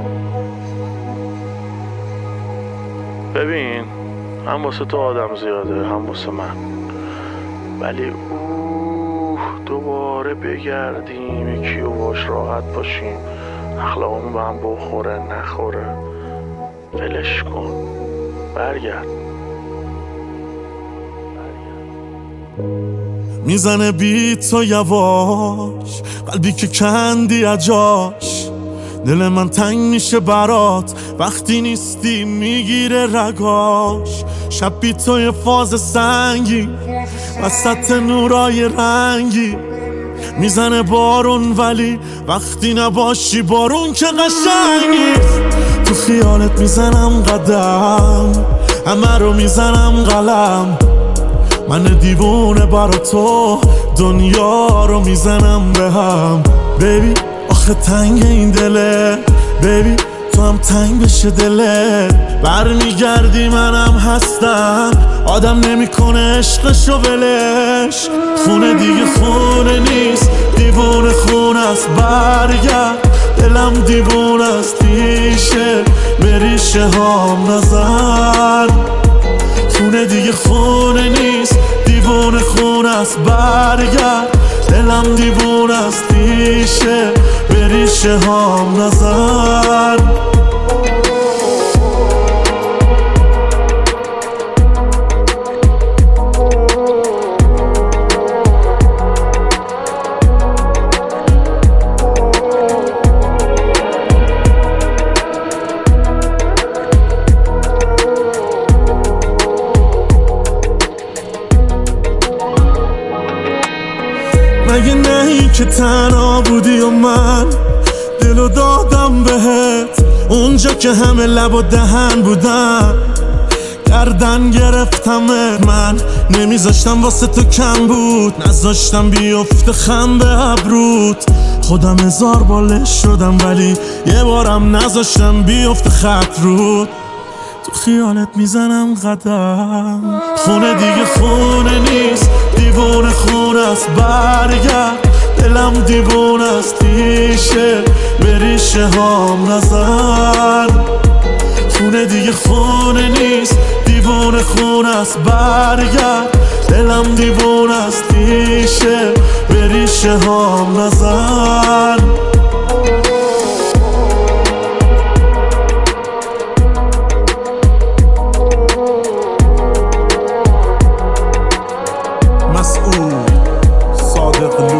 ببین، هم واسه تو آدم زیاده هم واسه من، ولی دوباره بگردیم یکی و باش راحت باشیم، اخلاقمون به هم بخوره نخوره، ولش کن، برگرد. میزنه بیت تو یواش، قلبی که کندی اجاش، دل من تنگ میشه برات وقتی نیستی میگیره رگاش. شب بی توی فاز سنگی وسط نورای رنگی، میزنه بارون ولی وقتی نباشی بارون که قشنگی. تو خیالت میزنم قدم، همه رو میزنم قلم، من دیوونه برا تو دنیا رو میزنم به هم. بیبی آخه تنگ این دله، بیبی تو هم تنگ بشه دلت، برمیگردی منم هستم، آدم نمیکنه عشقشو ولش. خونه دیگه خونه نیست، دیوونه خونه است، برگرد، دلم دیوونه است، ریشه به ریشه هام نزن. خونه دیگه خونه نیست، دیوونه خونه است، برگرد، دلم دیوونه است، ریشه به ریشه هام نزن. مگه نهی که تنها بودی و من دلو دادم بهت، اونجا که همه لب و دهن بودن گردن گرفتمت. من نمیذاشتم واسه تو کم بود، نذاشتم بیفته خم به ابروت، خودم هزار بالش شدم ولی یه بارم نذاشتم بیفته خط رود. تو خیالت میزنم قدم، خونه دیگه خونه نیست، دیوونه خونه است، برگرد، دلم دیوونه است، ریشه به ریشه هام نزن. خونه دیگه خونه نیست، دیوونه خونه است، برگرد، دلم دیوونه است، ریشه به ریشه هام نزن. مسئول صادق